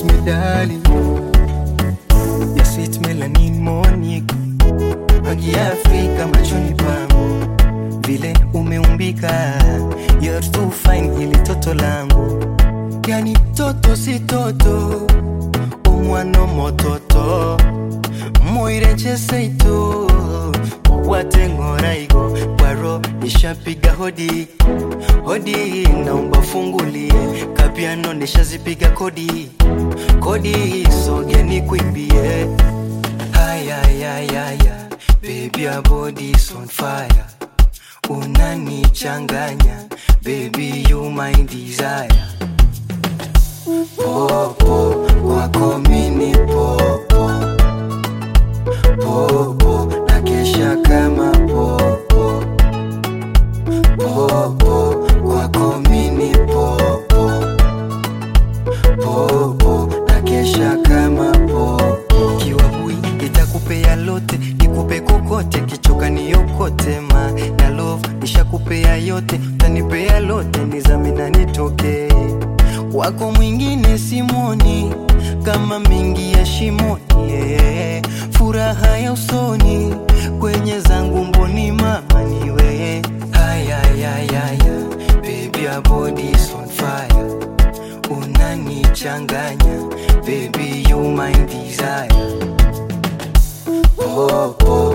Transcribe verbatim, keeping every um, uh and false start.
kiss me darling, your sweet melanin Monique, rangi ya Afrika machoni pangu, vile umeumbika, you're too fine hili toto langu. Yani toto si toto, umwano mototo, moireche seito, wate ngoraigo, waro nishapiga hodi, hodi naomba fungulie, kapiano nishazipiga kodi, kodi soge ni kuimbie. Haya ya ya ya, baby your body's on fire, unanichanganya, baby you my desire. Popo, kwako mini popo, popo, nakesha kama popo, popo, kwako mini popo, popo, nakesha kama popo. Kiwa bui, nitakupea lote, nikupe kokote, kichoka niyokote ma, na love, nishakupea yote, utanipea lote, nizame na nitoke. Wako mwingine simoni, kama mingi ya shimoni, yeah. Furaha ya usoni, kwenye zangu mboni mama niwe. Haya ya ya ya, baby your body's on fire, unanichanganya, baby you my desire. Popo,